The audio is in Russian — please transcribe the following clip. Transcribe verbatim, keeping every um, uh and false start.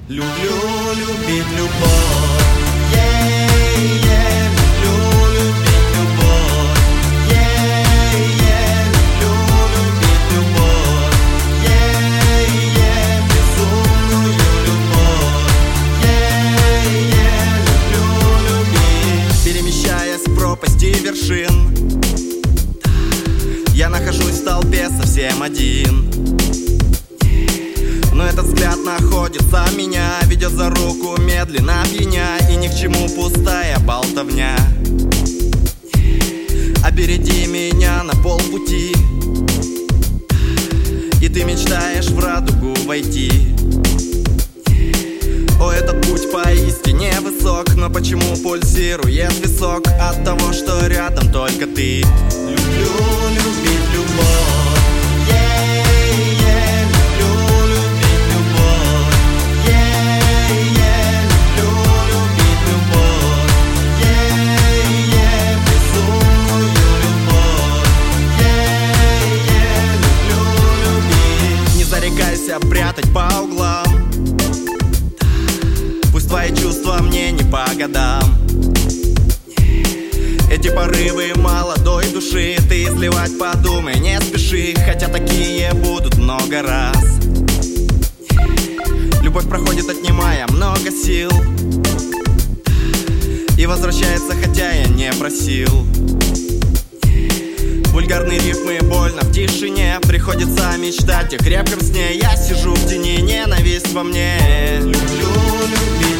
Люблю любить любовь, yeah, yeah. Люблю любить любовь, yeah, yeah. Люблю любить любовь, yeah, yeah. Безумную любовь, yeah, yeah. Люблю любить. Перемещаясь в пропасти вершин, я нахожусь в толпе совсем один. Но этот взгляд находится меня, ведет за руку медленно пьяня. И ни к чему пустая болтовня. Опереди меня на полпути, и ты мечтаешь в радугу войти. О, этот путь поистине высок, но почему пульсирует висок от того, что рядом только ты? Люблю любить любовь, yeah, yeah. Люблю любить любовь, yeah, yeah. Люблю любить любовь, yeah, yeah. Безумную любовь, yeah, yeah. Люблю любить. Не зарекайся прятать по углам, пусть твои чувства мне не по годам. Эти порывы молодой души ты изливать подумай, не спеши, хотя такие будут много раз. Любовь проходит, отнимая много сил, и возвращается, хотя я не просил. Вульгарные рифмы больно в тишине, приходится мечтать о крепком сне. Я сижу в тени, ненависть во мне. Люблю любить